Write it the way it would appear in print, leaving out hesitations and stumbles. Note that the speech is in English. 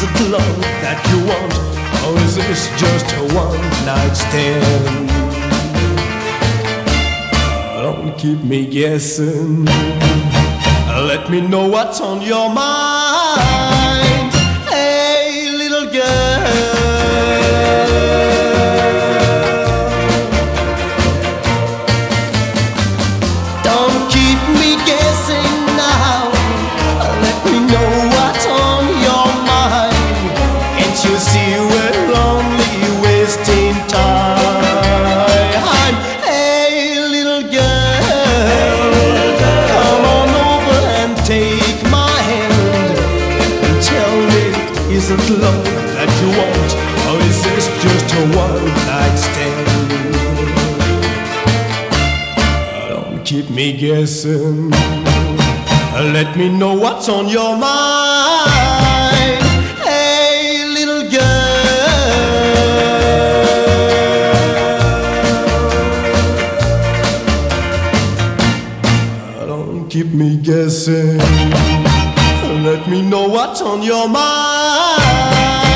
it love that you want, or is this just a one-night stand? Don't keep me guessing. Let me know what's on your mind. Hey, little girl, don't keep me guessing now. Let me know what's on your mind. Can't you see we're only wasting time? Hey, little girl, come on over and take my hand and tell me, is it love that you want, or is this just a one-night stand? Don't keep me guessing. Let me know what's on your mind. Hey, little girl, don't keep me guessing. Let me know what's on your mind.